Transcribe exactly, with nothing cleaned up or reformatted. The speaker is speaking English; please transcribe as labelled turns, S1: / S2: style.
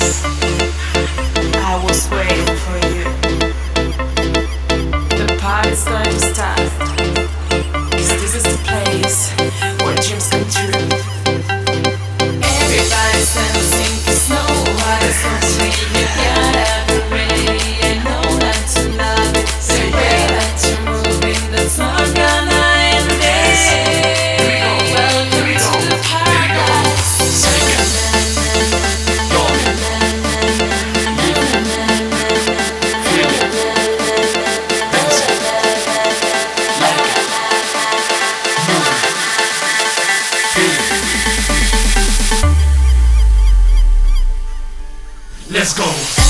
S1: I was waiting for you. The party's going to start. 'Cause this is the place where dreams come true. Everybody's dancing 'cause nobody's gonna leave you. Gotta be ready and know that to love it. The way that you're moving, that's not gonna end it. Welcome to the paradise.
S2: Let's go.